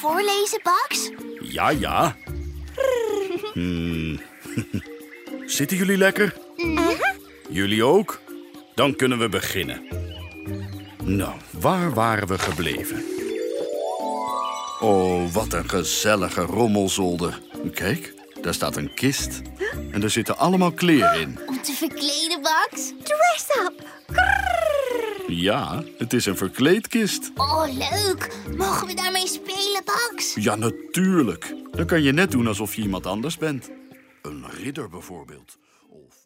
voorlezen, Bax? Ja. Zitten jullie lekker? Jullie ook? Dan kunnen we beginnen. Nou, waar waren we gebleven? Oh, wat een gezellige rommelzolder. Kijk, daar staat een kist. En er zitten allemaal kleren in. Om te verkleden, Bax? Dress up. Ja, het is een verkleedkist. Oh, leuk. Mogen we daarmee spelen, Bax? Ja, natuurlijk. Dan kan je net doen alsof je iemand anders bent. Een ridder bijvoorbeeld. Of...